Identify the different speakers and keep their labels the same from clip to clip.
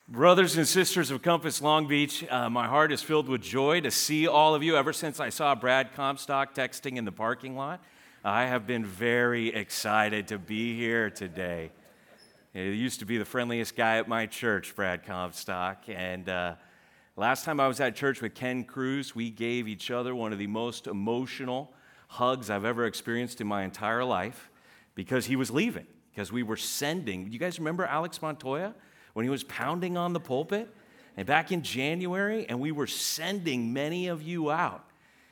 Speaker 1: Brothers and sisters of Compass Long Beach, my heart is filled with joy to see all of you. Ever since I saw Brad Comstock texting in the parking lot, I have been very excited to be here today. He used to be the friendliest guy at my church, Brad Comstock, and last time I was at church with Ken Cruz, we gave each other one of the most emotional hugs I've ever experienced in my entire life because he was leaving, because we were sending. You guys remember Alex Montoya? When he was pounding on the pulpit, and back in January, and we were sending many of you out.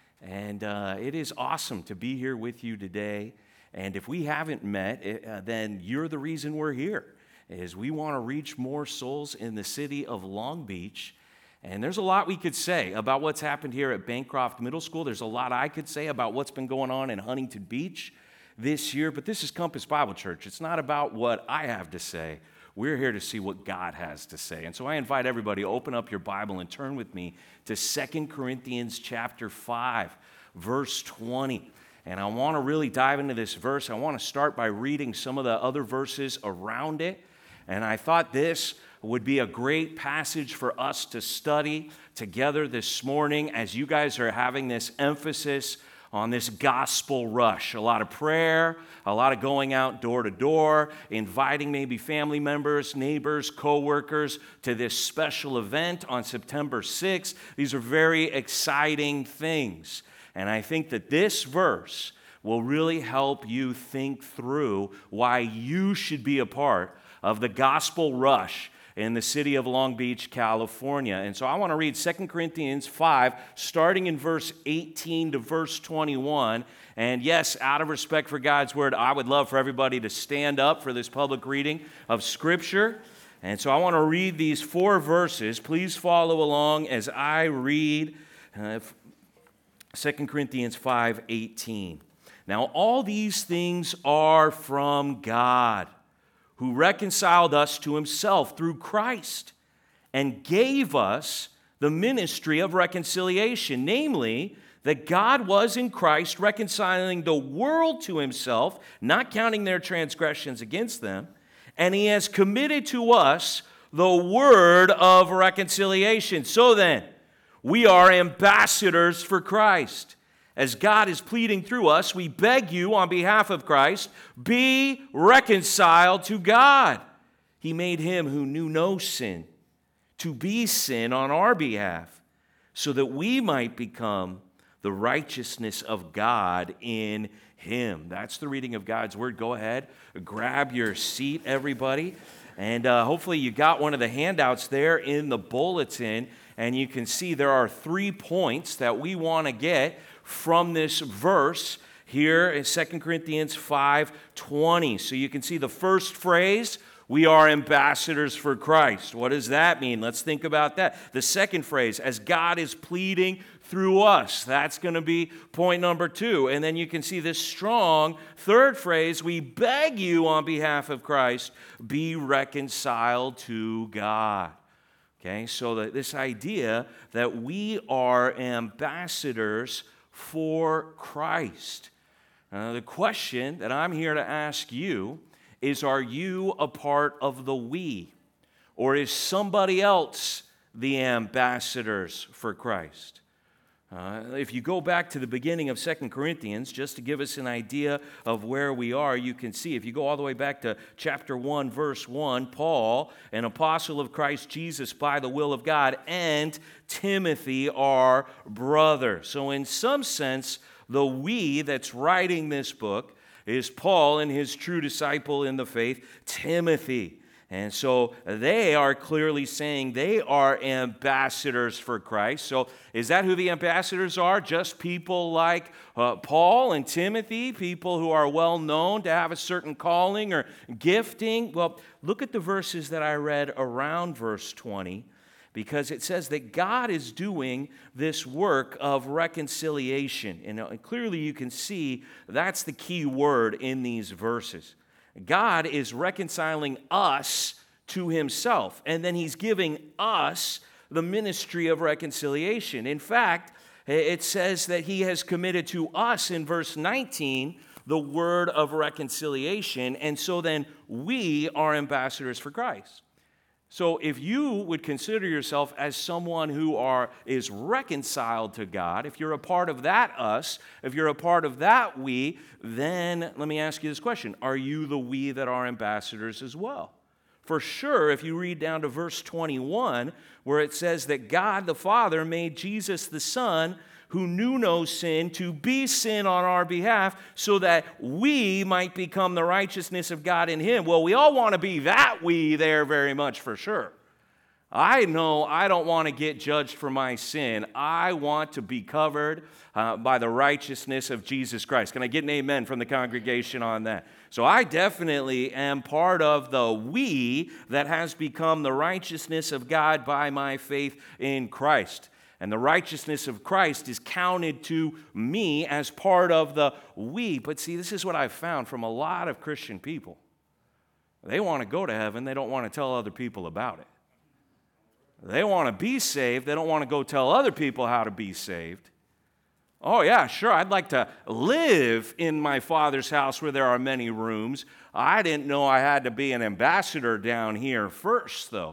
Speaker 1: And it is awesome to be here with you today. And if we haven't met, then you're the reason we're here, is we want to reach more souls in the city of Long Beach. And there's a lot we could say about what's happened here at Bancroft Middle School. There's a lot I could say about what's been going on in Huntington Beach this year. But this is Compass Bible Church. It's not about what I have to say. We're here to see what God has to say. And so I invite everybody to open up your Bible and turn with me to 2 Corinthians chapter 5, verse 20. And I want to really dive into this verse. I want to start by reading some of the other verses around it. And I thought this would be a great passage for us to study together this morning as you guys are having this emphasis on this gospel rush. A lot of prayer, a lot of going out door to door, inviting maybe family members, neighbors, co-workers to this special event on September 6th. These are very exciting things. And I think that this verse will really help you think through why you should be a part of the gospel rush in the city of Long Beach, California. And so I want to read 2 Corinthians 5, starting in verse 18 to verse 21. And yes, out of respect for God's word, I would love for everybody to stand up for this public reading of Scripture. And so I want to read these 4 verses. Please follow along as I read 2 Corinthians 5:18. Now all these things are from God, who reconciled us to himself through Christ and gave us the ministry of reconciliation, namely, that God was in Christ reconciling the world to himself, not counting their transgressions against them, and he has committed to us the word of reconciliation. So then, we are ambassadors for Christ. As God is pleading through us, we beg you on behalf of Christ, be reconciled to God. He made him who knew no sin to be sin on our behalf, so that we might become the righteousness of God in him. That's the reading of God's word. Go ahead, grab your seat, everybody. And hopefully you got one of the handouts there in the bulletin, and you can see there are 3 points that we want to get from this verse here in 2 Corinthians 5:20. So you can see the first phrase, we are ambassadors for Christ. What does that mean? Let's think about that. The second phrase, as God is pleading through us. That's going to be point number 2. And then you can see this strong third phrase, we beg you on behalf of Christ, be reconciled to God. Okay, so this idea that we are ambassadors for Christ. The question that I'm here to ask you is, are you a part of the we? Or is somebody else the ambassadors for Christ? If you go back to the beginning of 2 Corinthians, just to give us an idea of where we are, you can see, if you go all the way back to chapter 1, verse 1, Paul, an apostle of Christ Jesus by the will of God, and Timothy, our brother. So in some sense, the we that's writing this book is Paul and his true disciple in the faith, Timothy. And so they are clearly saying they are ambassadors for Christ. So is that who the ambassadors are? Just people like Paul and Timothy, people who are well known to have a certain calling or gifting? Well, look at the verses that I read around verse 20, because it says that God is doing this work of reconciliation. And clearly you can see that's the key word in these verses. God is reconciling us to himself, and then he's giving us the ministry of reconciliation. In fact, it says that he has committed to us in verse 19 the word of reconciliation, and so then we are ambassadors for Christ. So if you would consider yourself as someone who is reconciled to God, if you're a part of that us, if you're a part of that we, then let me ask you this question. Are you the we that are ambassadors as well? For sure, if you read down to verse 21, where it says that God the Father made Jesus the Son, who knew no sin, to be sin on our behalf, so that we might become the righteousness of God in him. Well, we all want to be that we there very much for sure. I know I don't want to get judged for my sin. I want to be covered by the righteousness of Jesus Christ. Can I get an amen from the congregation on that? So I definitely am part of the we that has become the righteousness of God by my faith in Christ. And the righteousness of Christ is counted to me as part of the we. But see, this is what I've found from a lot of Christian people. They want to go to heaven. They don't want to tell other people about it. They want to be saved. They don't want to go tell other people how to be saved. Oh, yeah, sure, I'd like to live in my Father's house where there are many rooms. I didn't know I had to be an ambassador down here first, though.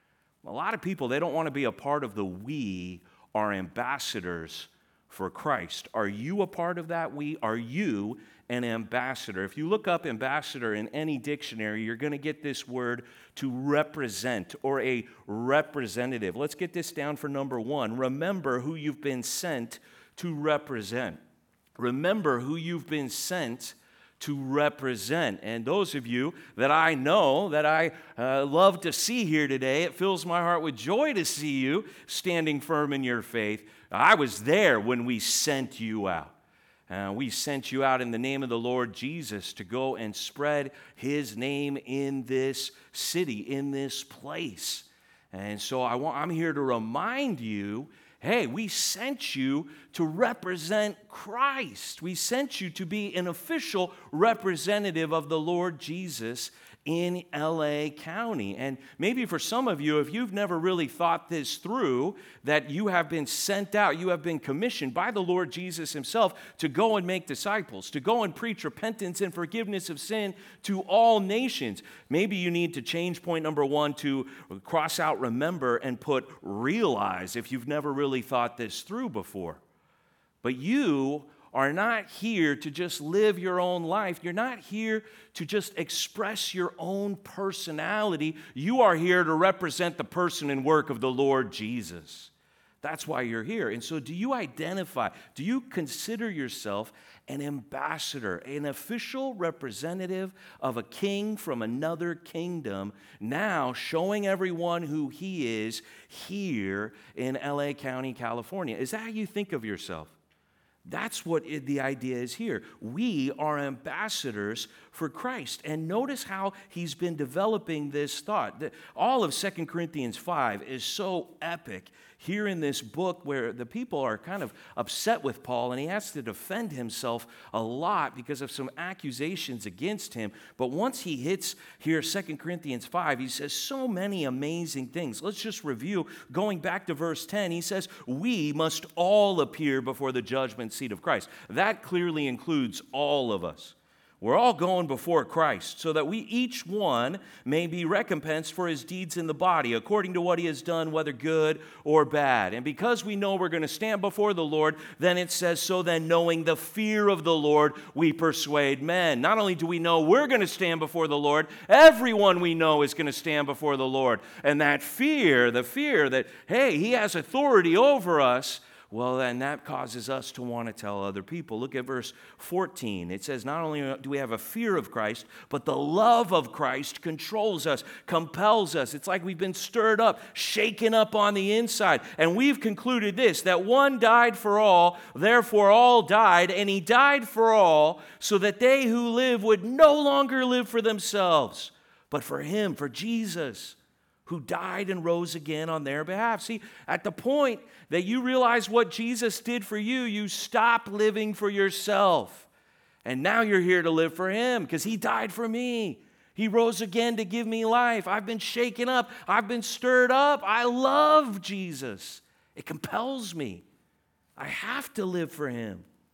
Speaker 1: A lot of people, they don't want to be a part of the we are ambassadors for Christ. Are you a part of that we? Are you an ambassador? If you look up ambassador in any dictionary, you're going to get this word to represent or a representative. Let's get this down for number one. Remember who you've been sent to represent. Remember who you've been sent to represent. And those of you that I know, that I love to see here today, it fills my heart with joy to see you standing firm in your faith. I was there when we sent you out. We sent you out in the name of the Lord Jesus to go and spread his name in this city, in this place. And so I'm here to remind you, hey, we sent you to represent Christ. We sent you to be an official representative of the Lord Jesus in LA County. And maybe for some of you, if you've never really thought this through, that you have been sent out, you have been commissioned by the Lord Jesus himself to go and make disciples, to go and preach repentance and forgiveness of sin to all nations. Maybe you need to change point number one to cross out remember and put realize if you've never really thought this through before. But you are not here to just live your own life. You're not here to just express your own personality. You are here to represent the person and work of the Lord Jesus. That's why you're here. And so do you identify, do you consider yourself an ambassador, an official representative of a king from another kingdom, now showing everyone who he is here in LA County, California? Is that how you think of yourself? That's what the idea is here. We are ambassadors for Christ. And notice how he's been developing this thought. All of 2 Corinthians 5 is so epic here in this book where the people are kind of upset with Paul and he has to defend himself a lot because of some accusations against him. But once he hits here 2 Corinthians 5, he says so many amazing things. Let's just review. Going back to verse 10, he says, we must all appear before the judgment seat of Christ. That clearly includes all of us. We're all going before Christ so that we each one may be recompensed for his deeds in the body according to what he has done, whether good or bad. And because we know we're going to stand before the Lord, then it says, so then knowing the fear of the Lord, we persuade men. Not only do we know we're going to stand before the Lord, everyone we know is going to stand before the Lord. And that fear, the fear that, hey, he has authority over us, well, then that causes us to want to tell other people. Look at verse 14. It says, not only do we have a fear of Christ, but the love of Christ controls us, compels us. It's like we've been stirred up, shaken up on the inside. And we've concluded this, that one died for all, therefore all died, and he died for all, so that they who live would no longer live for themselves, but for him, for Jesus, who died and rose again on their behalf. See, at the point that you realize what Jesus did for you, you stop living for yourself. And now you're here to live for him because he died for me. He rose again to give me life. I've been shaken up. I've been stirred up. I love Jesus. It compels me. I have to live for him.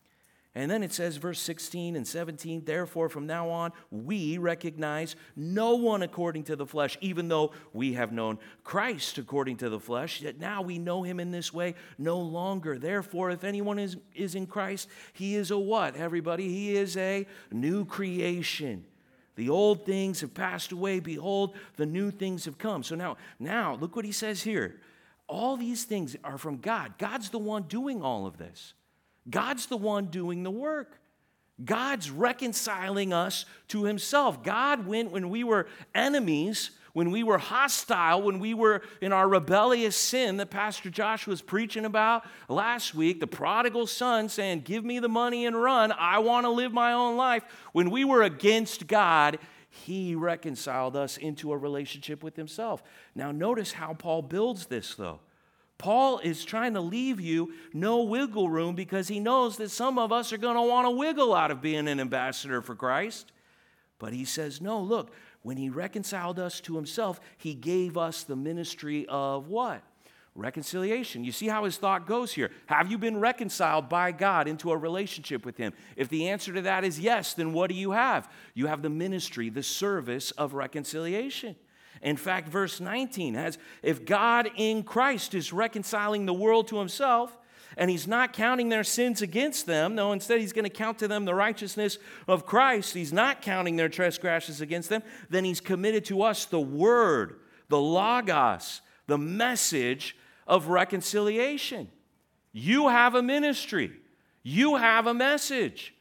Speaker 1: And then it says, verse 16 and 17, therefore from now on we recognize no one according to the flesh, even though we have known Christ according to the flesh, yet now we know him in this way no longer. Therefore, if anyone is in Christ, he is a what, everybody? He is a new creation. The old things have passed away. Behold, the new things have come. So now look what he says here. All these things are from God. God's the one doing all of this. God's the one doing the work. God's reconciling us to himself. God went when we were enemies, when we were hostile, when we were in our rebellious sin that Pastor Josh was preaching about last week, the prodigal son saying, give me the money and run. I want to live my own life. When we were against God, he reconciled us into a relationship with himself. Now notice how Paul builds this though. Paul is trying to leave you no wiggle room because he knows that some of us are going to want to wiggle out of being an ambassador for Christ. But he says, no, look, when he reconciled us to himself, he gave us the ministry of what? Reconciliation. You see how his thought goes here. Have you been reconciled by God into a relationship with him? If the answer to that is yes, then what do you have? You have the ministry, the service of reconciliation. In fact, verse 19 has, if God in Christ is reconciling the world to himself, and he's not counting their sins against them, no, instead he's going to count to them the righteousness of Christ, he's not counting their transgressions against them, then he's committed to us the word, the logos, the message of reconciliation. You have a ministry. You have a message.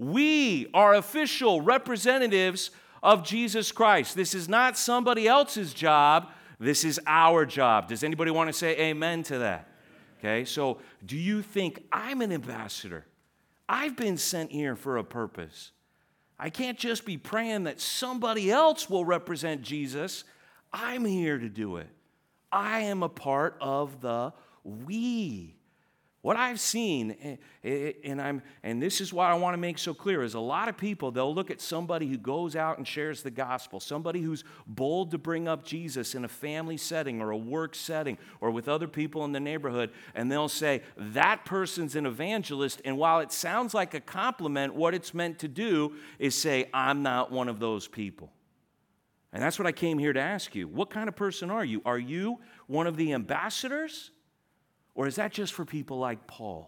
Speaker 1: We are official representatives of Jesus Christ. This is not somebody else's job. This is our job. Does anybody want to say amen to that? Okay, so do you think I'm an ambassador? I've been sent here for a purpose. I can't just be praying that somebody else will represent Jesus. I'm here to do it. I am a part of the we. What I've seen, and this is what I want to make so clear, is a lot of people, they'll look at somebody who goes out and shares the gospel, somebody who's bold to bring up Jesus in a family setting or a work setting or with other people in the neighborhood, and they'll say, that person's an evangelist, and while it sounds like a compliment, what it's meant to do is say, I'm not one of those people. And that's what I came here to ask you. What kind of person are you? Are you one of the ambassadors? Or is that just for people like Paul?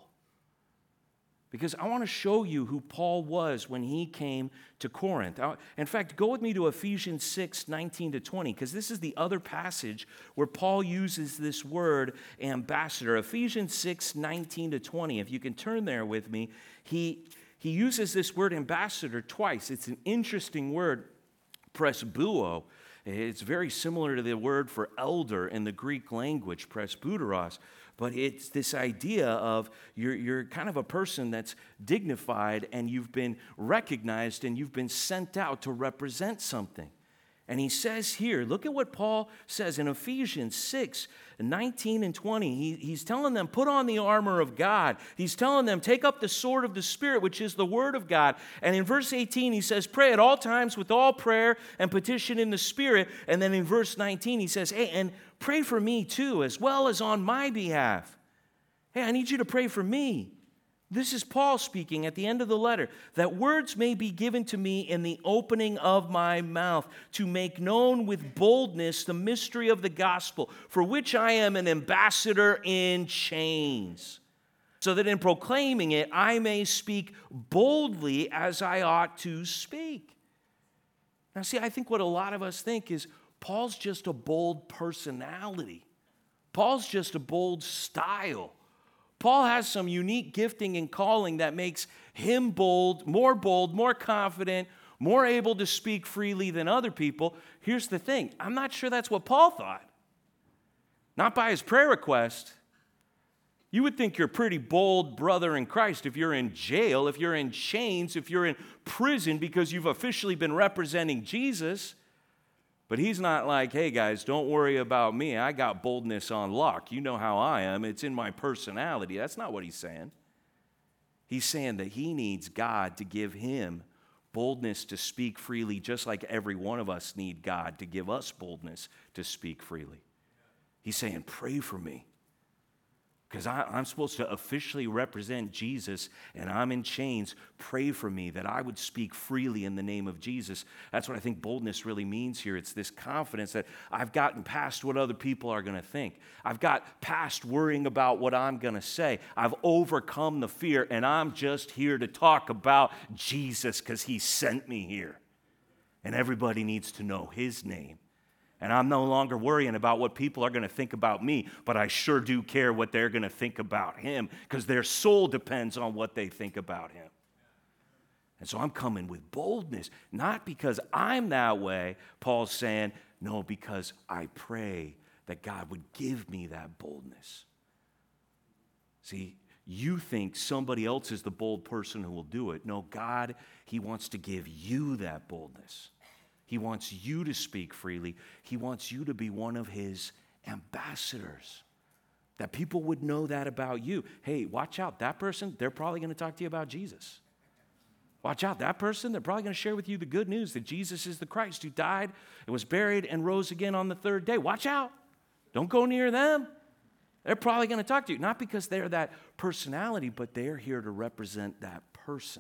Speaker 1: Because I want to show you who Paul was when he came to Corinth. In fact, go with me to Ephesians 6, 19 to 20, because this is the other passage where Paul uses this word ambassador. Ephesians 6, 19 to 20. If you can turn there with me, he uses this word ambassador twice. It's an interesting word, presbuo. It's very similar to the word for elder in the Greek language, presbyteros. But it's this idea of you're kind of a person that's dignified and you've been recognized and you've been sent out to represent something. And he says here, look at what Paul says in Ephesians 6, 19 and 20. He's telling them, put on the armor of God. He's telling them, take up the sword of the Spirit, which is the word of God. And in verse 18, he says, pray at all times with all prayer and petition in the Spirit. And then in verse 19, he says, hey, and pray for me too, as well as on my behalf. Hey, I need you to pray for me. This is Paul speaking at the end of the letter, that words may be given to me in the opening of my mouth to make known with boldness the mystery of the gospel, for which I am an ambassador in chains, so that in proclaiming it I may speak boldly as I ought to speak. Now see, I think what a lot of us think is Paul's just a bold personality. Paul's just a bold style. Paul has some unique gifting and calling that makes him bold, more confident, more able to speak freely than other people. Here's the thing. I'm not sure that's what Paul thought. Not by his prayer request. You would think you're a pretty bold brother in Christ if you're in jail, if you're in chains, if you're in prison because you've officially been representing Jesus. But he's not like, hey guys, don't worry about me. I got boldness on lock. You know how I am. It's in my personality. That's not what he's saying. He's saying that he needs God to give him boldness to speak freely, just like every one of us need God to give us boldness to speak freely. He's saying, pray for me. because I'm supposed to officially represent Jesus, and I'm in chains. Pray for me that I would speak freely in the name of Jesus. That's what I think boldness really means here. It's this confidence that I've gotten past what other people are going to think. I've got past worrying about what I'm going to say. I've overcome the fear, and I'm just here to talk about Jesus because he sent me here. And everybody needs to know his name. And I'm no longer worrying about what people are going to think about me, but I sure do care what they're going to think about him, because their soul depends on what they think about him. And so I'm coming with boldness, not because I'm that way, Paul's saying, no, because I pray that God would give me that boldness. See, you think somebody else is the bold person who will do it. No, God, he wants to give you that boldness. He wants you to speak freely. He wants you to be one of his ambassadors, that people would know that about you. Hey, watch out, that person, they're probably going to talk to you about Jesus. Watch out, that person, they're probably going to share with you the good news that Jesus is the Christ who died and was buried and rose again on the third day. Watch out. Don't go near them. They're probably going to talk to you, not because they're that personality, but they're here to represent that person.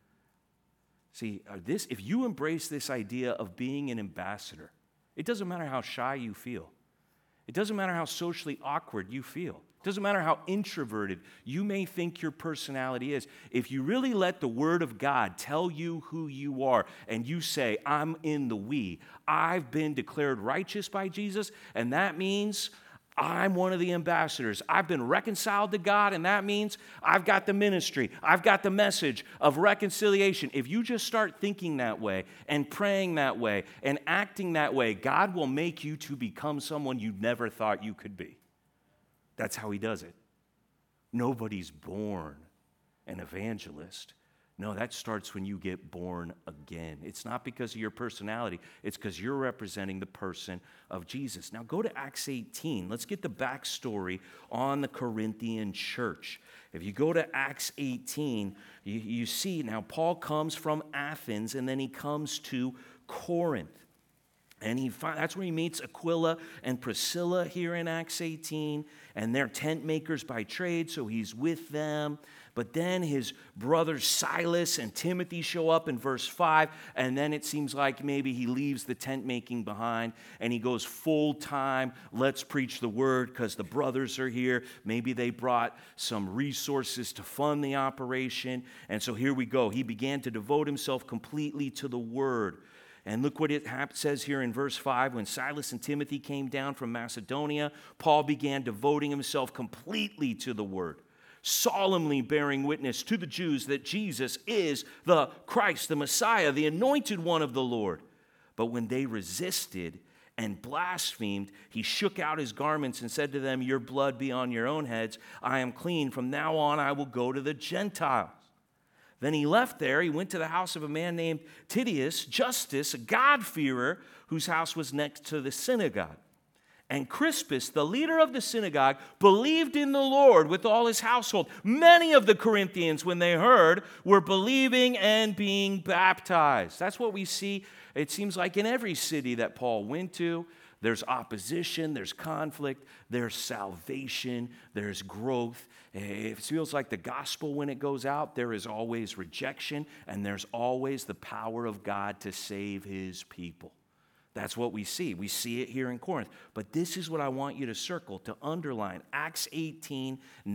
Speaker 1: See, if you embrace this idea of being an ambassador, it doesn't matter how shy you feel. It doesn't matter how socially awkward you feel. It doesn't matter how introverted you may think your personality is. If you really let the Word of God tell you who you are, and you say, I'm in the we, I've been declared righteous by Jesus, and that means I'm one of the ambassadors. I've been reconciled to God, and that means I've got the ministry. I've got the message of reconciliation. If you just start thinking that way and praying that way and acting that way, God will make you to become someone you never thought you could be. That's how he does it. Nobody's born an evangelist. No, that starts when you get born again. It's not because of your personality. It's because you're representing the person of Jesus. Now go to Acts 18. Let's get the backstory on the Corinthian church. If you go to Acts 18, you see now Paul comes from Athens, and then he comes to Corinth. And that's where he meets Aquila and Priscilla here in Acts 18. And they're tent makers by trade, so he's with them. But then his brothers Silas and Timothy show up in verse 5, and then it seems like maybe he leaves the tent making behind, and he goes full time, let's preach the word because the brothers are here. Maybe they brought some resources to fund the operation. And so here we go. He began to devote himself completely to the word. And look what it says here in verse 5. When Silas and Timothy came down from Macedonia, Paul began devoting himself completely to the word, solemnly bearing witness to the Jews that Jesus is the Christ, the Messiah, the anointed one of the Lord. But when they resisted and blasphemed, he shook out his garments and said to them, your blood be on your own heads. I am clean. From now on, I will go to the Gentiles. Then he left there. He went to the house of a man named Titius Justus, a God-fearer, whose house was next to the synagogue. And Crispus, the leader of the synagogue, believed in the Lord with all his household. Many of the Corinthians, when they heard, were believing and being baptized. That's what we see, it seems like, in every city that Paul went to. There's opposition, there's conflict, there's salvation, there's growth. It feels like the gospel, when it goes out, there is always rejection, and there's always the power of God to save his people. That's what we see. We see it here in Corinth. But this is what I want you to circle, to underline. Acts 18,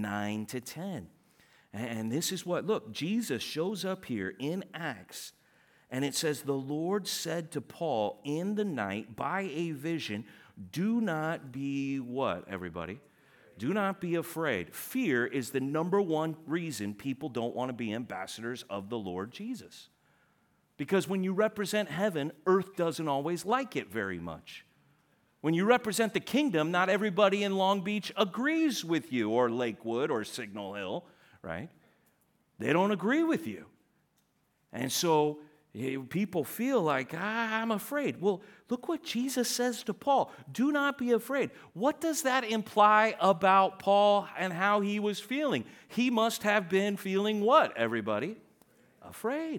Speaker 1: 9 to 10. And this is what, look, Jesus shows up here in Acts, and it says, the Lord said to Paul in the night by a vision, do not be what, everybody? Do not be afraid. Fear is the number one reason people don't want to be ambassadors of the Lord Jesus. Because when you represent heaven, earth doesn't always like it very much. When you represent the kingdom, not everybody in Long Beach agrees with you, or Lakewood or Signal Hill, right? They don't agree with you. And so people feel like, I'm afraid. Well, look what Jesus says to Paul. Do not be afraid. What does that imply about Paul and how he was feeling? He must have been feeling what, everybody? Afraid.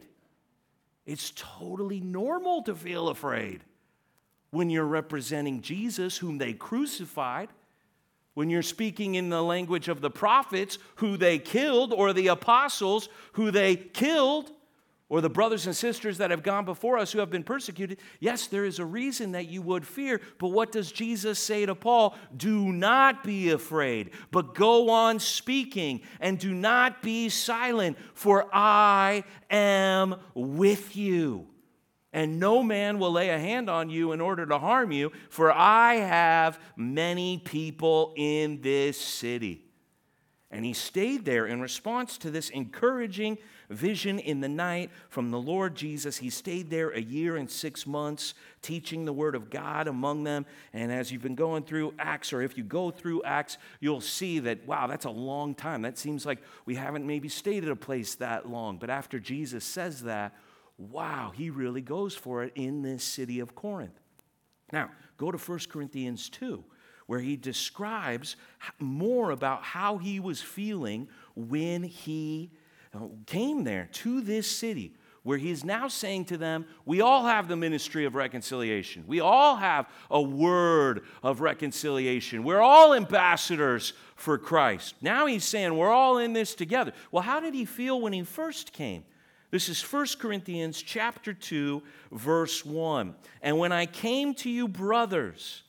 Speaker 1: It's totally normal to feel afraid when you're representing Jesus, whom they crucified. when you're speaking in the language of the prophets who they killed, or the apostles who they killed, or the brothers and sisters that have gone before us who have been persecuted, yes, there is a reason that you would fear. But what does Jesus say to Paul? Do not be afraid, but go on speaking, and do not be silent, for I am with you. And no man will lay a hand on you in order to harm you, for I have many people in this city. And he stayed there in response to this encouraging vision in the night from the Lord Jesus. He stayed there 1 year and 6 months, teaching the word of God among them. And as you've been going through Acts, or if you go through Acts, you'll see that, wow, that's a long time. That seems like we haven't maybe stayed at a place that long. But after Jesus says that, wow, he really goes for it in this city of Corinth. Now, go to 1 Corinthians 2, where he describes more about how he was feeling when he came there to this city, where he is now saying to them, we all have the ministry of reconciliation. We all have a word of reconciliation. We're all ambassadors for Christ. Now he's saying we're all in this together. Well, how did he feel when he first came? This is 1 Corinthians chapter 2, verse 1. And when I came to you, brothers,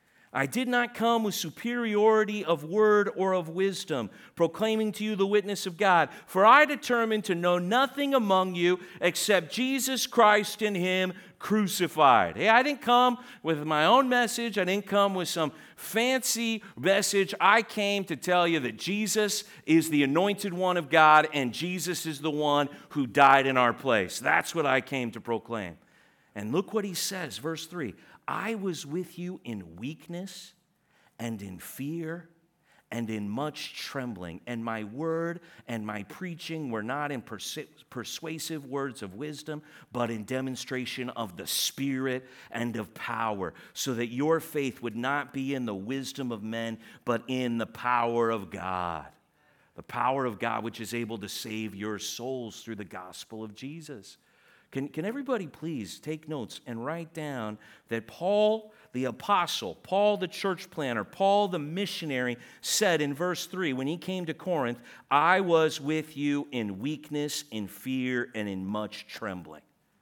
Speaker 1: I did not come with superiority of word or of wisdom, proclaiming to you the witness of God. For I determined to know nothing among you except Jesus Christ and him crucified. Hey, I didn't come with my own message. I didn't come with some fancy message. I came to tell you that Jesus is the anointed one of God, and Jesus is the one who died in our place. That's what I came to proclaim. And look what he says, verse 3. I was with you in weakness and in fear and in much trembling, and my word and my preaching were not in persuasive words of wisdom, but in demonstration of the Spirit and of power, so that your faith would not be in the wisdom of men, but in the power of God. The power of God which is able to save your souls through the gospel of Jesus. Can everybody please take notes and write down that Paul the apostle, Paul the church planner, Paul the missionary said in verse 3 when he came to Corinth, I was with you in weakness, in fear, and in much trembling.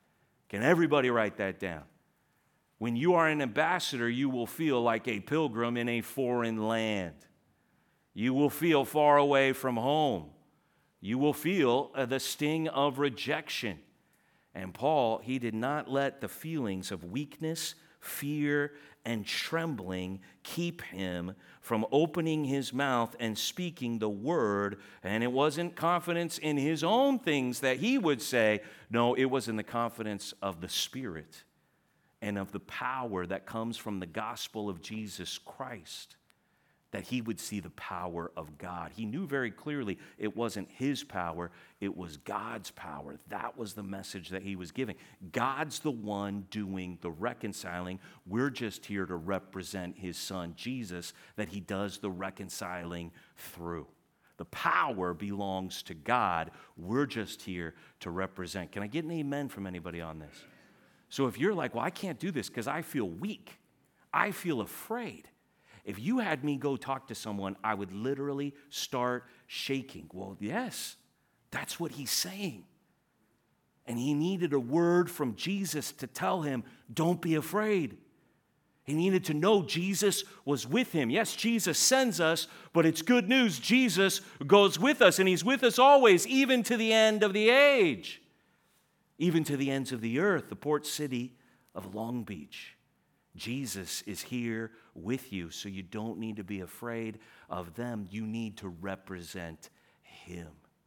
Speaker 1: Can everybody write that down? When you are an ambassador, you will feel like a pilgrim in a foreign land. You will feel far away from home. You will feel the sting of rejection. And Paul, he did not let the feelings of weakness, fear, and trembling keep him from opening his mouth and speaking the word. And it wasn't confidence in his own things that he would say. No, it was in the confidence of the Spirit and of the power that comes from the gospel of Jesus Christ, that he would see the power of God. He knew very clearly it wasn't his power, it was God's power. That was the message that he was giving. God's the one doing the reconciling. We're just here to represent his son, Jesus, that he does the reconciling through. The power belongs to God. We're just here to represent. Can I get an amen from anybody on this? So if you're like, well, I can't do this because I feel weak, I feel afraid. If you had me go talk to someone, I would literally start shaking. Well, yes, that's what he's saying. And he needed a word from Jesus to tell him, don't be afraid. He needed to know Jesus was with him. Yes, Jesus sends us, but it's good news. Jesus goes with us, and he's with us always, even to the end of the age, even to the ends of the earth, the port city of Long Beach. Jesus is here with you, so you don't need to be afraid of them. You need to represent him.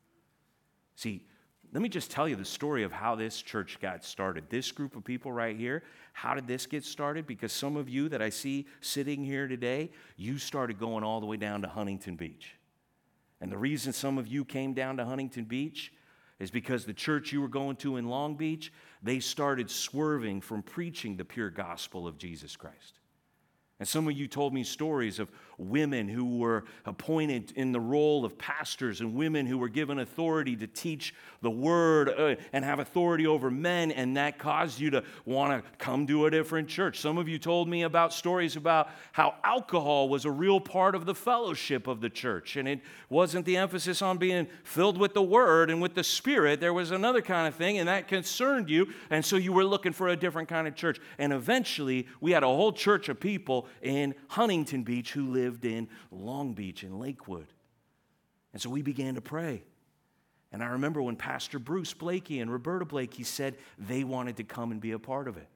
Speaker 1: See, let me just tell you the story of how this church got started. This group of people right here, how did this get started? Because some of you that I see sitting here today, you started going all the way down to Huntington Beach. And the reason some of you came down to Huntington Beach is because the church you were going to in Long Beach, they started swerving from preaching the pure gospel of Jesus Christ. And some of you told me stories of women who were appointed in the role of pastors and women who were given authority to teach the word and have authority over men, and that caused you to want to come to a different church. Some of you told me about stories about how alcohol was a real part of the fellowship of the church, and it wasn't the emphasis on being filled with the word and with the Spirit. There was another kind of thing, and that concerned you, and so you were looking for a different kind of church. And eventually, we had a whole church of people in Huntington Beach who lived in Long Beach and Lakewood. And so we began to pray. And I remember when Pastor Bruce Blakey and Roberta Blakey said they wanted to come and be a part of it.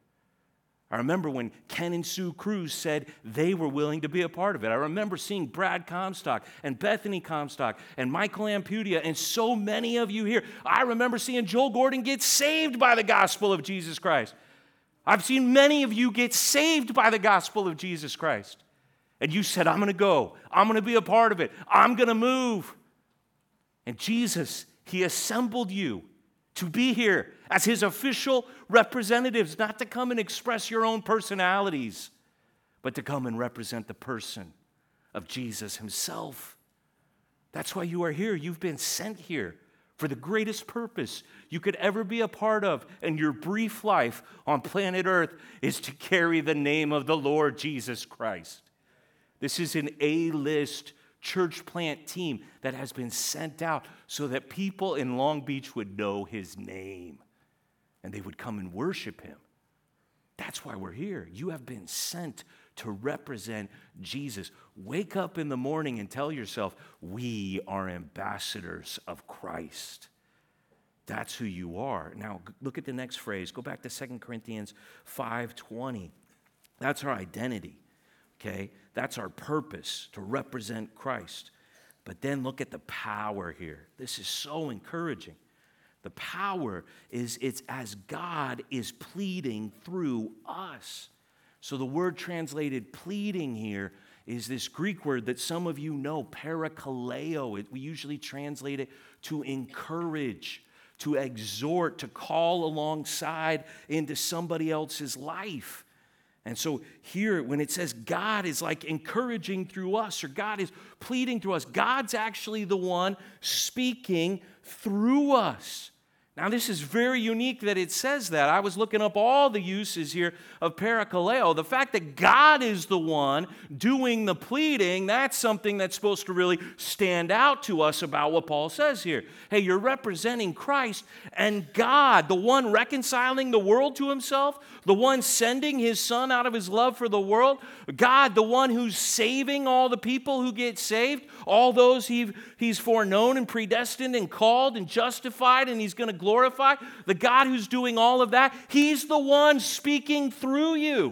Speaker 1: I remember when Ken and Sue Cruz said they were willing to be a part of it. I remember seeing Brad Comstock and Bethany Comstock and Michael Ampudia and so many of you here. I remember seeing Joel Gordon get saved by the gospel of Jesus Christ. I've seen many of you get saved by the gospel of Jesus Christ. And you said, I'm going to go. I'm going to be a part of it. I'm going to move. And Jesus, he assembled you to be here as his official representatives, not to come and express your own personalities, but to come and represent the person of Jesus himself. That's why you are here. You've been sent here for the greatest purpose you could ever be a part of in your brief life on planet Earth is to carry the name of the Lord Jesus Christ. This is an A-list church plant team that has been sent out so that people in Long Beach would know his name and they would come and worship him. That's why we're here. You have been sent to represent Jesus. Wake up in the morning and tell yourself, we are ambassadors of Christ. That's who you are. Now, look at the next phrase. Go back to 2 Corinthians 5:20. That's our identity, okay? That's our purpose, to represent Christ. But then look at the power here. This is so encouraging. The power is it's as God is pleading through us. So the word translated pleading here is this Greek word that some of you know, parakaleo. We usually translate it to encourage, to exhort, to call alongside into somebody else's life. And so here, when it says God is like encouraging through us, or God is pleading through us, God's actually the one speaking through us. Now, this is very unique that it says that. I was looking up all the uses here of parakaleo. The fact that God is the one doing the pleading, that's something that's supposed to really stand out to us about what Paul says here. Hey, you're representing Christ and God, the one reconciling the world to himself, the one sending his son out of his love for the world, God, the one who's saving all the people who get saved, all those he's foreknown and predestined and called and justified, and he's going to glorify, the God who's doing all of that, he's the one speaking through you.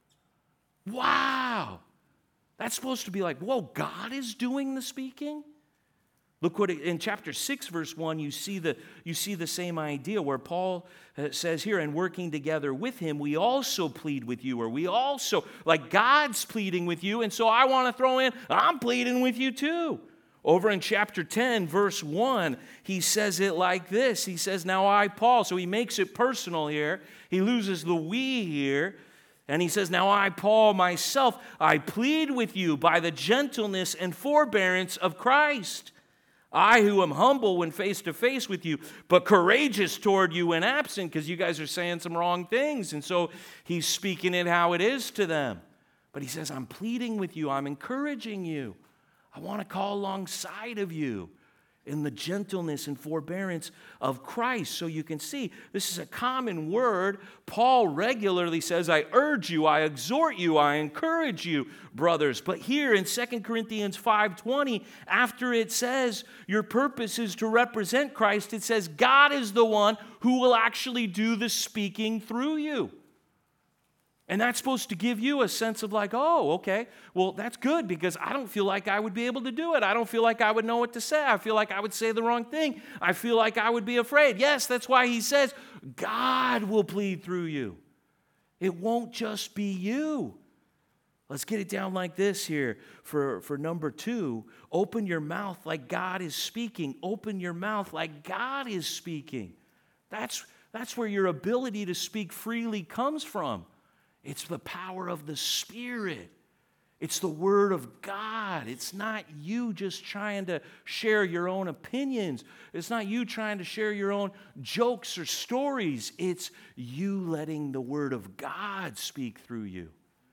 Speaker 1: Wow. That's supposed to be like, whoa, God is doing the speaking? Look what in chapter 6, verse 1, you see the same idea where Paul says here, and working together with him, we also plead with you, or we also, like God's pleading with you, and so I want to throw in, I'm pleading with you too. Over in chapter 10, verse 1, he says it like this. He says, now I, Paul, so he makes it personal here. He loses the we here. And he says, now I, Paul, myself, I plead with you by the gentleness and forbearance of Christ. I who am humble when face to face with you, but courageous toward you when absent, because you guys are saying some wrong things. And so he's speaking it how it is to them. But he says, I'm pleading with you. I'm encouraging you. I want to call alongside of you in the gentleness and forbearance of Christ. So you can see this is a common word. Paul regularly says, I urge you, I exhort you, I encourage you, brothers. But here in 2 Corinthians 5:20, after it says your purpose is to represent Christ, it says God is the one who will actually do the speaking through you. And that's supposed to give you a sense of like, oh, okay, well, that's good because I don't feel like I would be able to do it. I don't feel like I would know what to say. I feel like I would say the wrong thing. I feel like I would be afraid. Yes, that's why he says God will plead through you. It won't just be you. Let's get it down like this here for number 2. Open your mouth like God is speaking. Open your mouth like God is speaking. That's where your ability to speak freely comes from. It's the power of the Spirit. It's the Word of God. It's not you just trying to share your own opinions. It's not you trying to share your own jokes or stories. It's you letting the Word of God speak through you.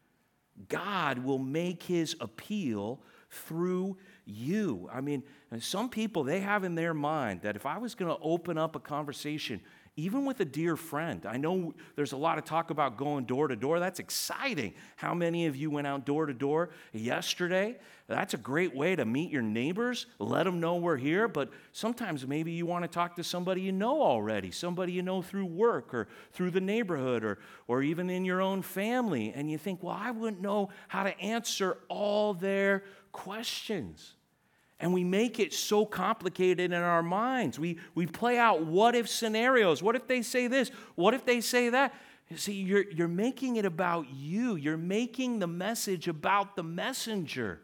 Speaker 1: God will make His appeal through you. I mean, some people, they have in their mind that if I was going to open up a conversation, even with a dear friend, I know there's a lot of talk about going door to door. That's exciting. How many of you went out door to door yesterday? That's a great way to meet your neighbors, let them know we're here. But sometimes maybe you want to talk to somebody you know already, somebody you know through work or through the neighborhood or even in your own family. And you think, well, I wouldn't know how to answer all their questions. And we make it so complicated in our minds. We play out what-if scenarios. What if they say this? What if they say that? You see, you're making it about you. You're making the message about the messenger.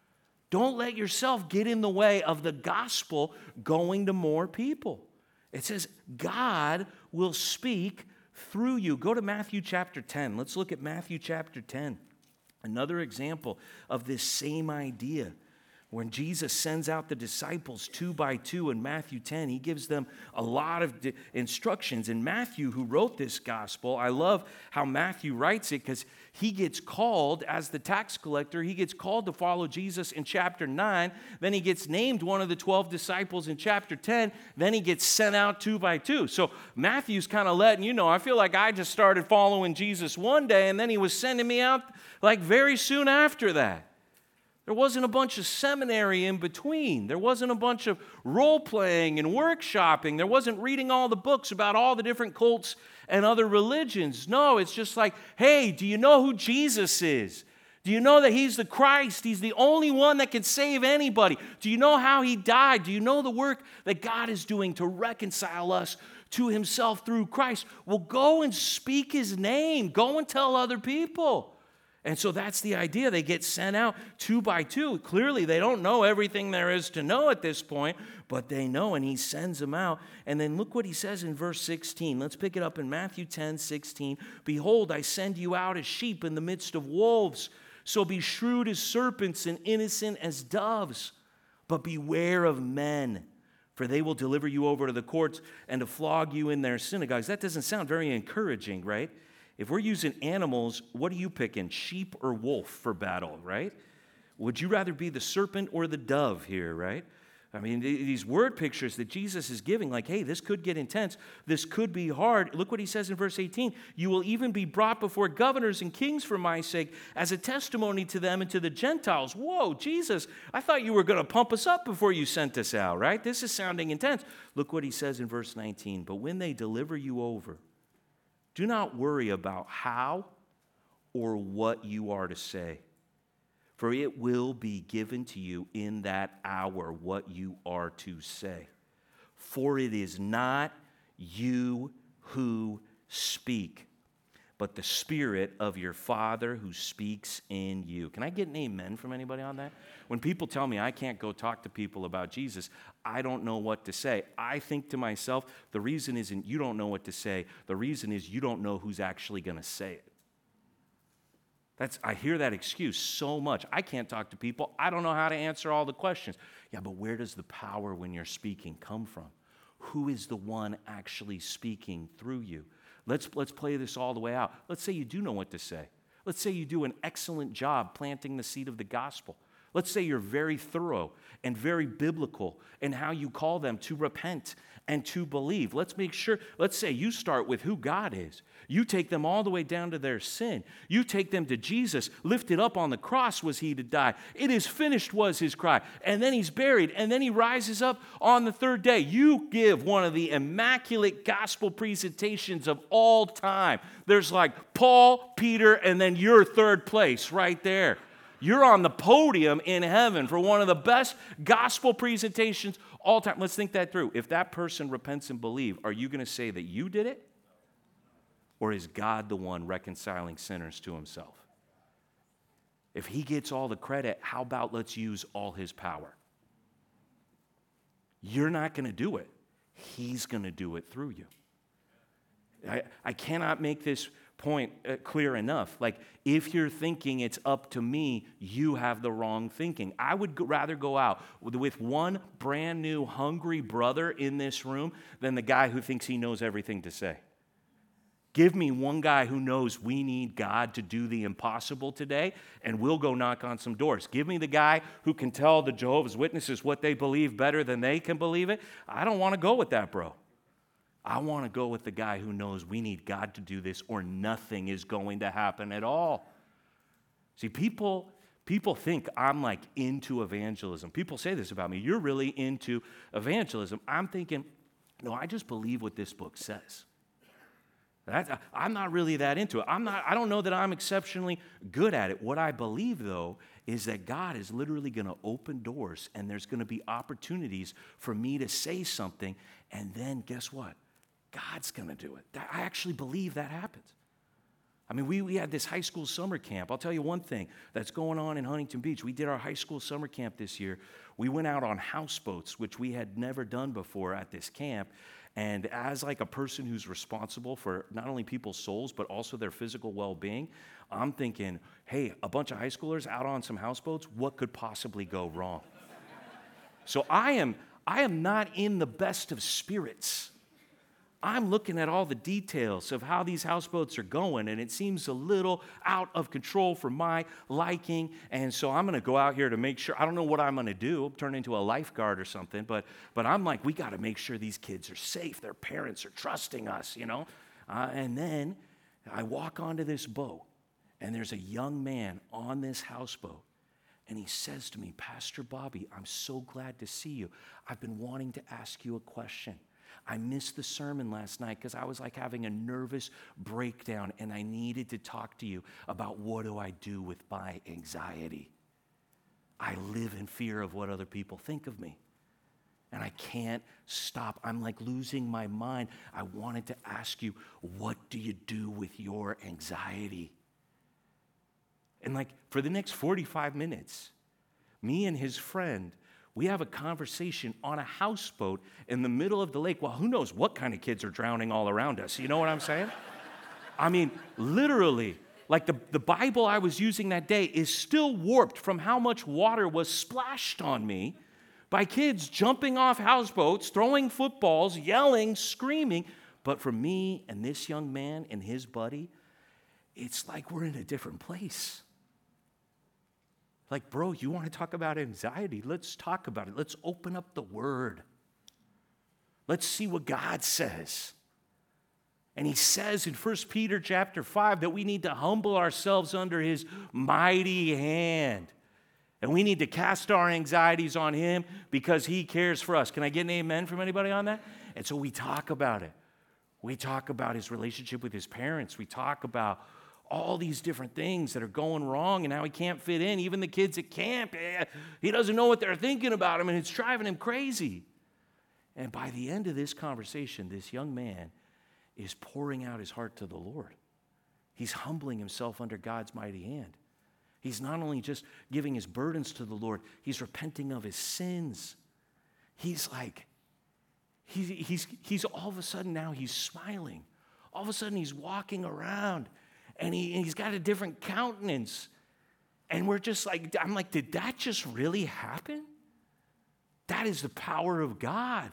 Speaker 1: Don't let yourself get in the way of the gospel going to more people. It says God will speak through you. Go to Matthew chapter 10. Let's look at Matthew chapter 10. Another example of this same idea. When Jesus sends out the disciples 2 by 2 in Matthew 10, he gives them a lot of instructions. And Matthew, who wrote this gospel, I love how Matthew writes it because he gets called as the tax collector. He gets called to follow Jesus in chapter 9. Then he gets named one of the 12 disciples in chapter 10. Then he gets sent out 2 by 2. So Matthew's kind of letting you know, I feel like I just started following Jesus one day, and then he was sending me out like very soon after that. There wasn't a bunch of seminary in between. There wasn't a bunch of role-playing and workshopping. There wasn't reading all the books about all the different cults and other religions. No, it's just like, hey, do you know who Jesus is? Do you know that He's the Christ? He's the only one that can save anybody. Do you know how He died? Do you know the work that God is doing to reconcile us to Himself through Christ? Well, go and speak His name. Go and tell other people. And so that's the idea. They get sent out 2 by 2. Clearly, they don't know everything there is to know at this point, but they know, and he sends them out. And then look what he says in verse 16. Let's pick it up in Matthew 10:16. Behold, I send you out as sheep in the midst of wolves. So be shrewd as serpents and innocent as doves. But beware of men, for they will deliver you over to the courts and to flog you in their synagogues. That doesn't sound very encouraging, right? If we're using animals, what are you picking, sheep or wolf for battle, right? Would you rather be the serpent or the dove here, right? I mean, these word pictures that Jesus is giving, like, hey, this could get intense. This could be hard. Look what he says in verse 18. You will even be brought before governors and kings for my sake as a testimony to them and to the Gentiles. Whoa, Jesus, I thought you were going to pump us up before you sent us out, right? This is sounding intense. Look what he says in verse 19. But when they deliver you over, do not worry about how or what you are to say, for it will be given to you in that hour what you are to say. For it is not you who speak, but the Spirit of your Father who speaks in you. Can I get an amen from anybody on that? When people tell me I can't go talk to people about Jesus, I don't know what to say. I think to myself, the reason isn't you don't know what to say. The reason is you don't know who's actually going to say it. I hear that excuse so much. I can't talk to people. I don't know how to answer all the questions. Yeah, but where does the power when you're speaking come from? Who is the one actually speaking through you? Let's play this all the way out. Let's say you do know what to say. Let's say you do an excellent job planting the seed of the gospel. Let's say you're very thorough and very biblical in how you call them to repent and to believe. Let's say you start with who God is. You take them all the way down to their sin. You take them to Jesus. Lifted up on the cross was he to die. It is finished was his cry. And then he's buried. And then he rises up on the third day. You give one of the immaculate gospel presentations of all time. There's like Paul, Peter, and then your third place right there. You're on the podium in heaven for one of the best gospel presentations all time. Let's think that through. If that person repents and believes, are you going to say that you did it? Or is God the one reconciling sinners to himself? If he gets all the credit, how about let's use all his power? You're not going to do it. He's going to do it through you. I cannot make this point clear enough. Like, if you're thinking it's up to me, you have the wrong thinking. I would rather go out with one brand new hungry brother in this room than the guy who thinks he knows everything to say. Give me one guy who knows we need God to do the impossible today, and we'll go knock on some doors. Give me the guy who can tell the Jehovah's Witnesses what they believe better than they can believe it. I don't want to go with that, bro. I want to go with the guy who knows we need God to do this or nothing is going to happen at all. See, people think I'm like into evangelism. People say this about me. You're really into evangelism. I'm thinking, no, I just believe what this book says. I'm not really that into it. I don't know that I'm exceptionally good at it. What I believe, though, is that God is literally going to open doors and there's going to be opportunities for me to say something, and then guess what? God's going to do it. I actually believe that happens. I mean, we had this high school summer camp. I'll tell you one thing that's going on in Huntington Beach. We did our high school summer camp this year. We went out on houseboats, which we had never done before at this camp. And as like a person who's responsible for not only people's souls, but also their physical well-being, I'm thinking, hey, a bunch of high schoolers out on some houseboats, what could possibly go wrong? So I am not in the best of spirits. I'm looking at all the details of how these houseboats are going, and it seems a little out of control for my liking, and so I'm going to go out here to make sure. I don't know what I'm going to do, turn into a lifeguard or something, but I'm like, we got to make sure these kids are safe. Their parents are trusting us, you know? And then I walk onto this boat, and there's a young man on this houseboat, and he says to me, Pastor Bobby, I'm so glad to see you. I've been wanting to ask you a question. I missed the sermon last night because I was like having a nervous breakdown and I needed to talk to you about what do I do with my anxiety. I live in fear of what other people think of me. And I can't stop. I'm like losing my mind. I wanted to ask you, what do you do with your anxiety? And like for the next 45 minutes, me and his friend, we have a conversation on a houseboat in the middle of the lake. Well, who knows what kind of kids are drowning all around us? You know what I'm saying? I mean, literally, like the Bible I was using that day is still warped from how much water was splashed on me by kids jumping off houseboats, throwing footballs, yelling, screaming. But for me and this young man and his buddy, it's like we're in a different place. Like, bro, you want to talk about anxiety? Let's talk about it. Let's open up the Word. Let's see what God says. And he says in 1 Peter chapter 5 that we need to humble ourselves under his mighty hand. And we need to cast our anxieties on him because he cares for us. Can I get an amen from anybody on that? And so we talk about it. We talk about his relationship with his parents. We talk about all these different things that are going wrong and how he can't fit in. Even the kids at camp, he doesn't know what they're thinking about him and it's driving him crazy. And by the end of this conversation, this young man is pouring out his heart to the Lord. He's humbling himself under God's mighty hand. He's not only just giving his burdens to the Lord, he's repenting of his sins. He's like, he's all of a sudden now he's smiling. All of a sudden he's walking around. And he's got a different countenance. And we're just like, I'm like, did that just really happen? That is the power of God.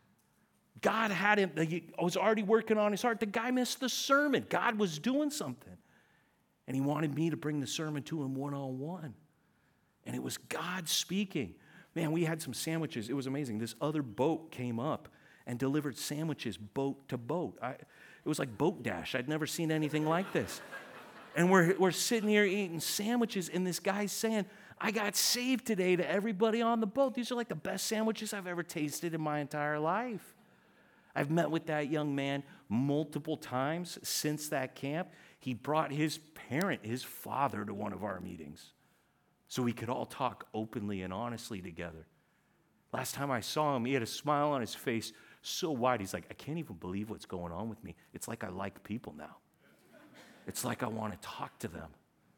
Speaker 1: God had him, he was already working on his heart. The guy missed the sermon. God was doing something. And he wanted me to bring the sermon to him one-on-one. And it was God speaking. Man, we had some sandwiches. It was amazing. This other boat came up and delivered sandwiches boat to boat. It was like Boat Dash. I'd never seen anything like this. And we're sitting here eating sandwiches, and this guy's saying, I got saved today to everybody on the boat. These are like the best sandwiches I've ever tasted in my entire life. I've met with that young man multiple times since that camp. He brought his parent, his father, to one of our meetings so we could all talk openly and honestly together. Last time I saw him, he had a smile on his face so wide. He's like, I can't even believe what's going on with me. It's like I like people now. It's like I want to talk to them.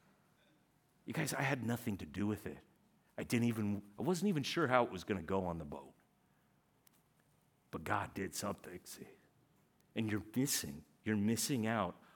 Speaker 1: You guys, I had nothing to do with it. I wasn't even sure how it was going to go on the boat. But God did something, see. And you're missing out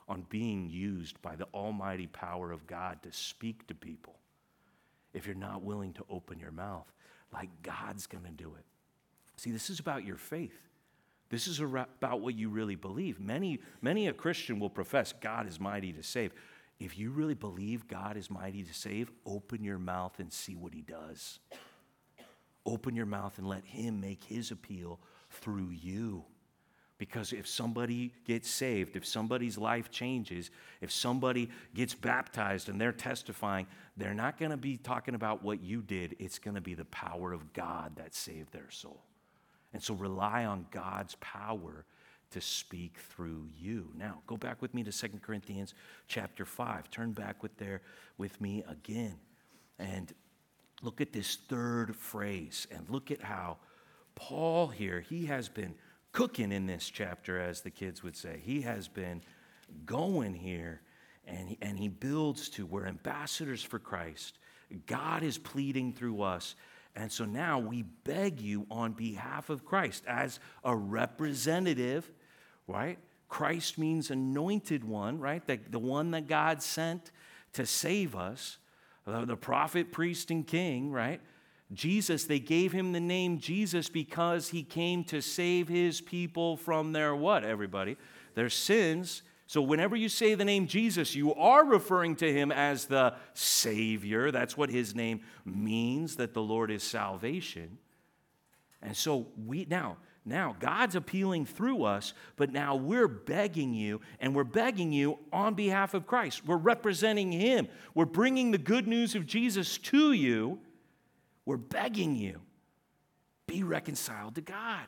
Speaker 1: on being used by the almighty power of God to speak to people if you're not willing to open your mouth like God's going to do it. See, this is about your faith. This is about what you really believe. Many a Christian will profess God is mighty to save. If you really believe God is mighty to save, open your mouth and see what he does. Open your mouth and let him make his appeal through you. Because if somebody gets saved, if somebody's life changes, if somebody gets baptized and they're testifying, they're not going to be talking about what you did. It's going to be the power of God that saved their soul. And so rely on God's power to speak through you. Now, go back with me to 2 Corinthians chapter 5. Turn back with me again. And look at this third phrase. And look at how Paul here, he has been cooking in this chapter, as the kids would say. He has been going here, and he builds to, we're ambassadors for Christ. God is pleading through us. And so now we beg you on behalf of Christ as a representative, right? Christ means anointed one, right? The one that God sent to save us, the prophet, priest, and king, right? Jesus, they gave him the name Jesus because he came to save his people from their what, everybody? Their sins. So whenever you say the name Jesus, you are referring to him as the Savior. That's what his name means, that the Lord is salvation. And so now God's appealing through us, but now we're begging you, and we're begging you on behalf of Christ. We're representing him. We're bringing the good news of Jesus to you. We're begging you, be reconciled to God.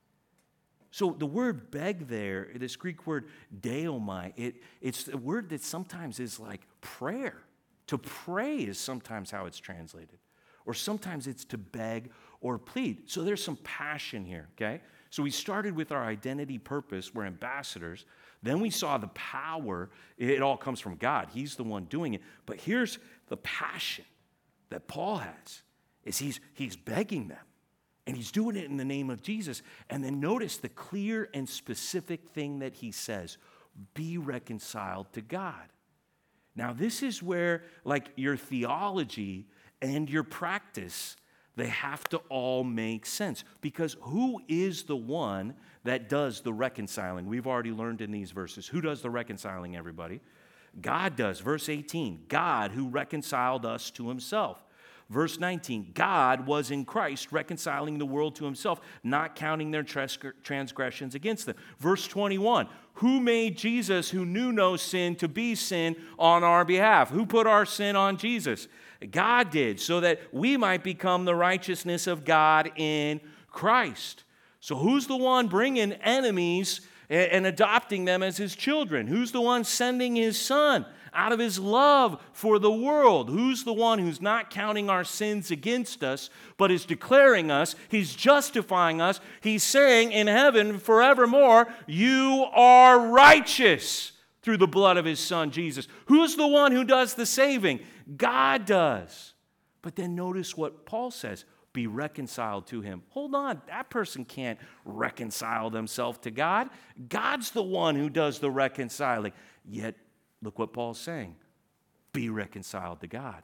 Speaker 1: So the word beg there, this Greek word deomai, it's a word that sometimes is like prayer. To pray is sometimes how it's translated. Or sometimes it's to beg or plead. So there's some passion here, okay? So we started with our identity purpose. We're ambassadors. Then we saw the power. It all comes from God. He's the one doing it. But here's the passion that Paul has, is he's begging them. And he's doing it in the name of Jesus. And then notice the clear and specific thing that he says, be reconciled to God. Now, this is where, like, your theology and your practice, they have to all make sense. Because who is the one that does the reconciling? We've already learned in these verses. Who does the reconciling, everybody? God does. Verse 18, God who reconciled us to himself. Verse 19, God was in Christ reconciling the world to himself, not counting their transgressions against them. Verse 21, who made Jesus, who knew no sin, to be sin on our behalf? Who put our sin on Jesus? God did, so that we might become the righteousness of God in Christ. So who's the one bringing enemies and adopting them as his children? Who's the one sending his son out of his love for the world? Who's the one who's not counting our sins against us, but is declaring us? He's justifying us. He's saying in heaven forevermore, you are righteous through the blood of his son, Jesus. Who's the one who does the saving? God does. But then notice what Paul says. Be reconciled to him. Hold on, that person can't reconcile themselves to God. God's the one who does the reconciling. Yet, look what Paul's saying. Be reconciled to God.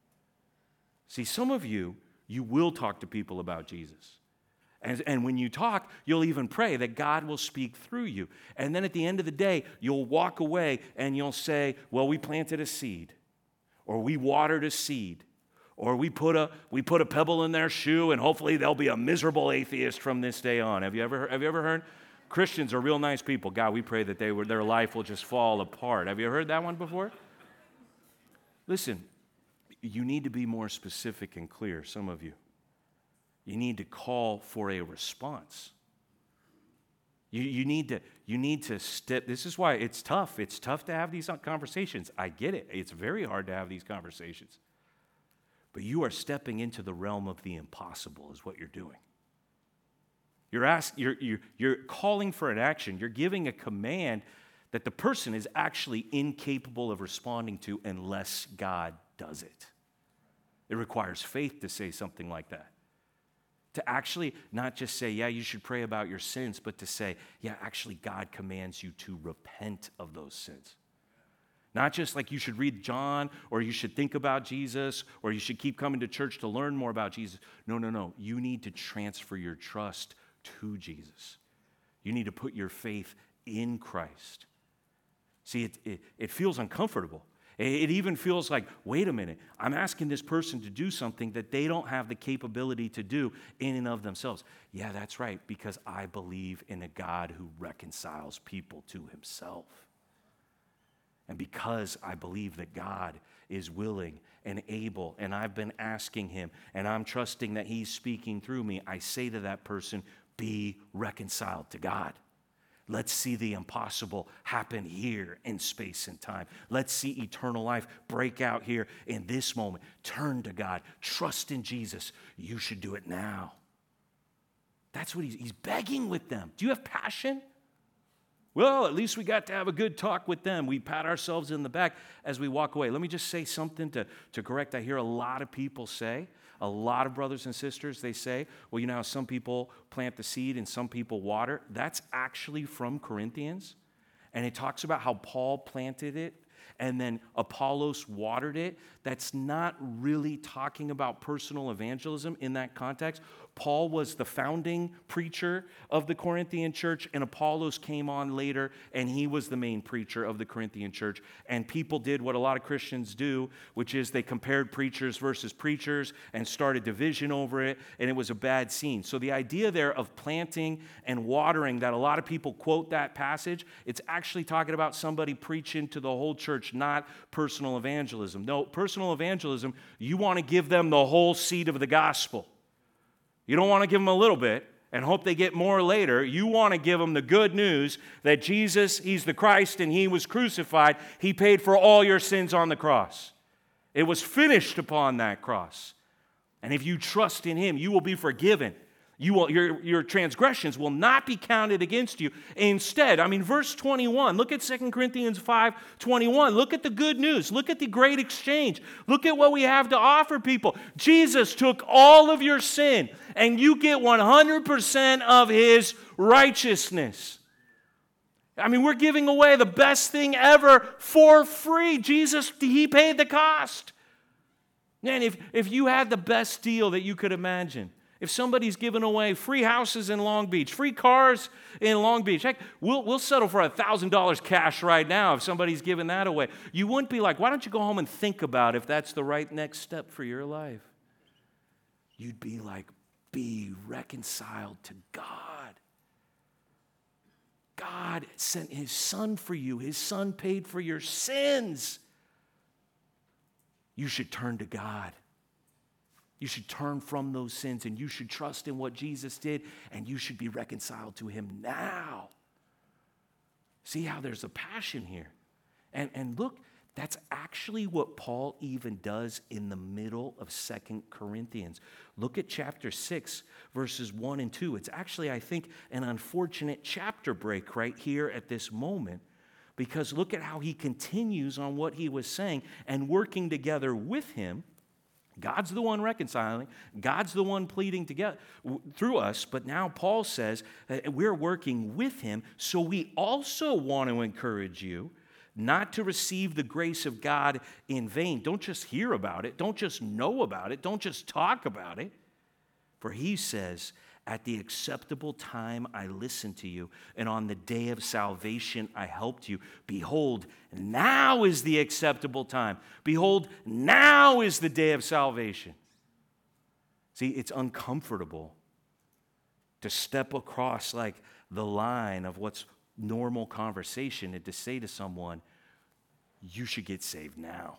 Speaker 1: See, some of you will talk to people about Jesus. And when you talk, you'll even pray that God will speak through you. And then at the end of the day, you'll walk away and you'll say, well, we planted a seed, or we watered a seed, or we put a pebble in their shoe, and hopefully they'll be a miserable atheist from this day on. Have you ever heard? Christians are real nice people. God, we pray that their life will just fall apart. Have you heard that one before? Listen, you need to be more specific and clear, some of you. You need to call for a response. You need to step. This is why it's tough. It's tough to have these conversations. I get it. It's very hard to have these conversations. But you are stepping into the realm of the impossible is what you're doing. You're calling for an action. You're giving a command that the person is actually incapable of responding to unless God does it. It requires faith to say something like that. To actually not just say, yeah, you should pray about your sins, but to say, yeah, actually God commands you to repent of those sins. Not just like you should read John, or you should think about Jesus, or you should keep coming to church to learn more about Jesus. No. You need to transfer your trust to Jesus. You need to put your faith in Christ. See, it feels uncomfortable. It even feels like, wait a minute, I'm asking this person to do something that they don't have the capability to do in and of themselves. Yeah, that's right, because I believe in a God who reconciles people to himself. And because I believe that God is willing and able, and I've been asking him, and I'm trusting that he's speaking through me, I say to that person, be reconciled to God. Let's see the impossible happen here in space and time. Let's see eternal life break out here in this moment. Turn to God. Trust in Jesus. You should do it now. That's what he's begging with them. Do you have passion? Well, at least we got to have a good talk with them. We pat ourselves in the back as we walk away. Let me just say something to correct. I hear a lot of people say, a lot of brothers and sisters, they say, well, you know how some people plant the seed and some people water? That's actually from Corinthians. And it talks about how Paul planted it and then Apollos watered it. That's not really talking about personal evangelism in that context. Paul was the founding preacher of the Corinthian church, and Apollos came on later, and he was the main preacher of the Corinthian church. And people did what a lot of Christians do, which is they compared preachers versus preachers and started division over it, and it was a bad scene. So the idea there of planting and watering, that a lot of people quote that passage, it's actually talking about somebody preaching to the whole church, not personal evangelism. No, personal evangelism, you want to give them the whole seed of the gospel. You don't want to give them a little bit and hope they get more later. You want to give them the good news that Jesus, he's the Christ and he was crucified. He paid for all your sins on the cross. It was finished upon that cross. And if you trust in him, you will be forgiven. Your transgressions will not be counted against you. Instead, verse 21, look at 2 Corinthians 5:21. Look at the good news. Look at the great exchange. Look at what we have to offer people. Jesus took all of your sin, and you get 100% of his righteousness. We're giving away the best thing ever for free. Jesus, he paid the cost. Man, if you had the best deal that you could imagine, if somebody's giving away free houses in Long Beach, free cars in Long Beach, heck, we'll settle for $1,000 cash right now if somebody's giving that away. You wouldn't be like, why don't you go home and think about if that's the right next step for your life? You'd be like, be reconciled to God. God sent his son for you. His son paid for your sins. You should turn to God. You should turn from those sins, and you should trust in what Jesus did, and you should be reconciled to him now. See how there's a passion here. And look, that's actually what Paul even does in the middle of 2 Corinthians. Look at chapter 6, verses 1 and 2. It's actually, I think, an unfortunate chapter break right here at this moment, because look at how he continues on what he was saying and working together with him. God's the one reconciling. God's the one pleading together through us. But now Paul says we're working with him. So we also want to encourage you not to receive the grace of God in vain. Don't just hear about it. Don't just know about it. Don't just talk about it. For he says, at the acceptable time I listened to you, and on the day of salvation I helped you. Behold, now is the acceptable time. Behold, now is the day of salvation. See, it's uncomfortable to step across like the line of what's normal conversation and to say to someone, you should get saved now.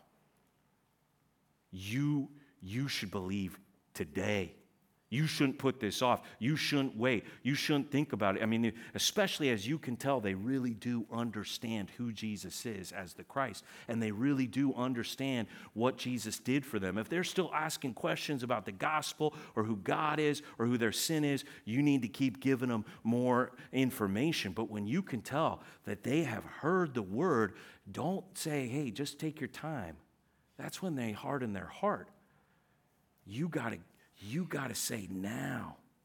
Speaker 1: You should believe today. You shouldn't put this off. You shouldn't wait. You shouldn't think about it. Especially as you can tell, they really do understand who Jesus is as the Christ. And they really do understand what Jesus did for them. If they're still asking questions about the gospel or who God is or who their sin is, you need to keep giving them more information. But when you can tell that they have heard the word, don't say, hey, just take your time. That's when they harden their heart. You got to say now.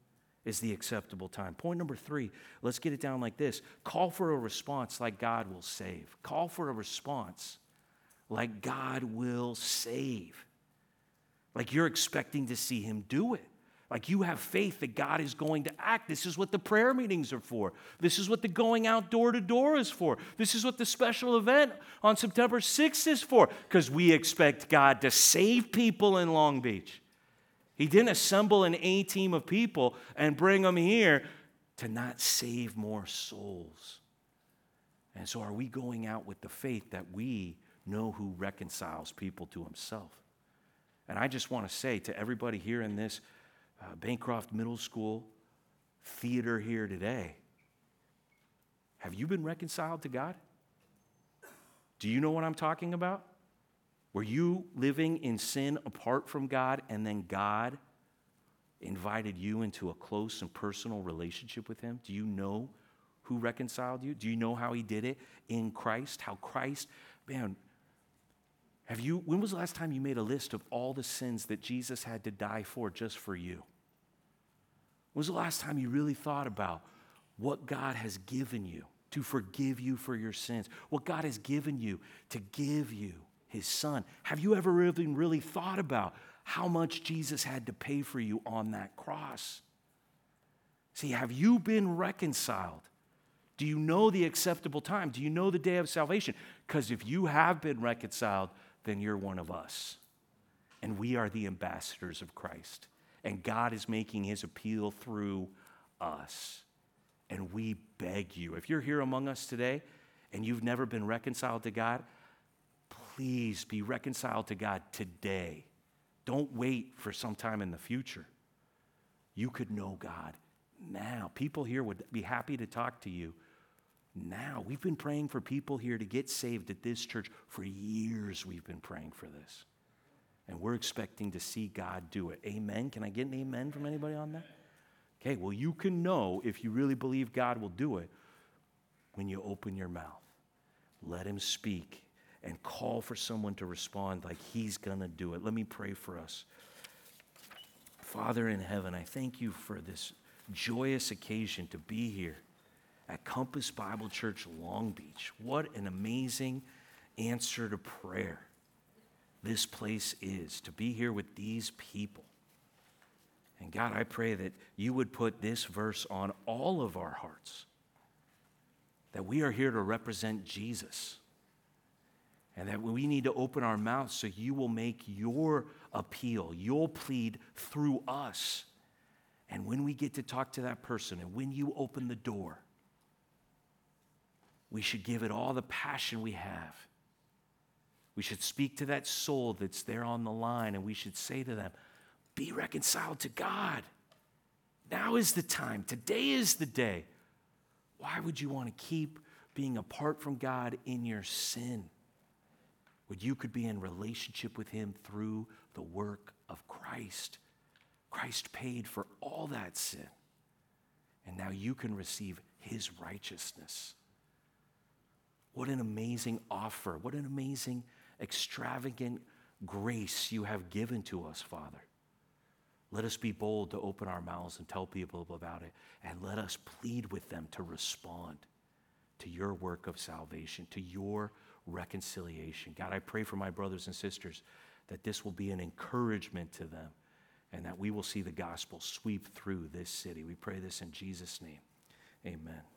Speaker 1: is the acceptable time. Point number 3, let's get it down like this. Call for a response like God will save. Call for a response like God will save. Like you're expecting to see him do it. Like you have faith that God is going to act. This is what the prayer meetings are for. This is what the going out door to door is for. This is what the special event on September 6th is for. Because we expect God to save people in Long Beach. He didn't assemble an A team of people and bring them here to not save more souls. And so are we going out with the faith that we know who reconciles people to himself? And I just want to say to everybody here in this Bancroft Middle School theater here today, have you been reconciled to God? Do you know what I'm talking about? Were you living in sin apart from God, and then God invited you into a close and personal relationship with him? Do you know who reconciled you? Do you know how he did it in Christ? How Christ, man, when was the last time you made a list of all the sins that Jesus had to die for just for you? When was the last time you really thought about what God has given you to forgive you for your sins? What God has given you to give you his son? Have you ever really thought about how much Jesus had to pay for you on that cross? See, have you been reconciled? Do you know the acceptable time? Do you know the day of salvation? Because if you have been reconciled, then you're one of us. And we are the ambassadors of Christ. And God is making his appeal through us. And we beg you, if you're here among us today and you've never been reconciled to God, please be reconciled to God today. Don't wait for some time in the future. You could know God now. People here would be happy to talk to you now. We've been praying for people here to get saved at this church for years. We've been praying for this. And we're expecting to see God do it. Amen? Can I get an amen from anybody on that? Okay, well, you can know if you really believe God will do it when you open your mouth. Let him speak and call for someone to respond like he's going to do it. Let me pray for us. Father in heaven, I thank you for this joyous occasion to be here at Compass Bible Church, Long Beach. What an amazing answer to prayer this place is, to be here with these people. And God, I pray that you would put this verse on all of our hearts, that we are here to represent Jesus, and that we need to open our mouths so you will make your appeal, you'll plead through us. And when we get to talk to that person, and when you open the door, we should give it all the passion we have. We should speak to that soul that's there on the line, and we should say to them, be reconciled to God. Now is the time. Today is the day. Why would you want to keep being apart from God in your sin? When you could be in relationship with him through the work of Christ. Christ paid for all that sin. And now you can receive his righteousness. What an amazing offer. What an amazing, extravagant grace you have given to us, Father. Let us be bold to open our mouths and tell people about it. And let us plead with them to respond to your work of salvation, to your reconciliation. God, I pray for my brothers and sisters that this will be an encouragement to them and that we will see the gospel sweep through this city. We pray this in Jesus' name. Amen.